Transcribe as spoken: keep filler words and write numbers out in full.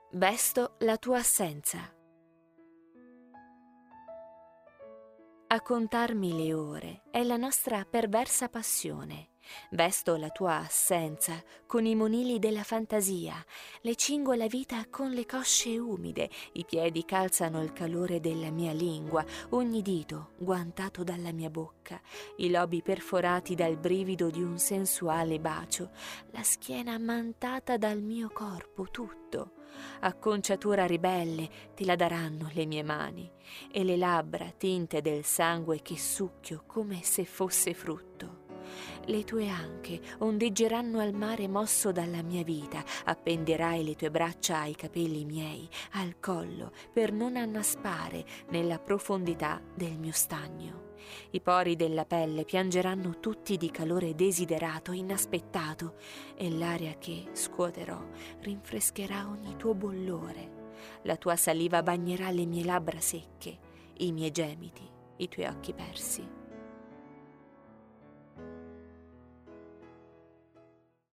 Vesto la tua assenza. A contarmi le ore è la nostra perversa passione. Vesto la tua assenza con i monili della fantasia, le cingo la vita con le cosce umide, i piedi calzano il calore della mia lingua, ogni dito guantato dalla mia bocca, i lobi perforati dal brivido di un sensuale bacio, la schiena ammantata dal mio corpo tutto. Acconciatura ribelle te la daranno le mie mani e le labbra tinte del sangue che succhio come se fosse frutto. Le tue anche ondeggeranno al mare mosso dalla mia vita, appenderai le tue braccia ai capelli miei, al collo, per non annaspare nella profondità del mio stagno. I pori della pelle piangeranno tutti di calore desiderato, inaspettato, e l'aria che scuoterò rinfrescherà ogni tuo bollore. La tua saliva bagnerà le mie labbra secche, i miei gemiti, i tuoi occhi persi.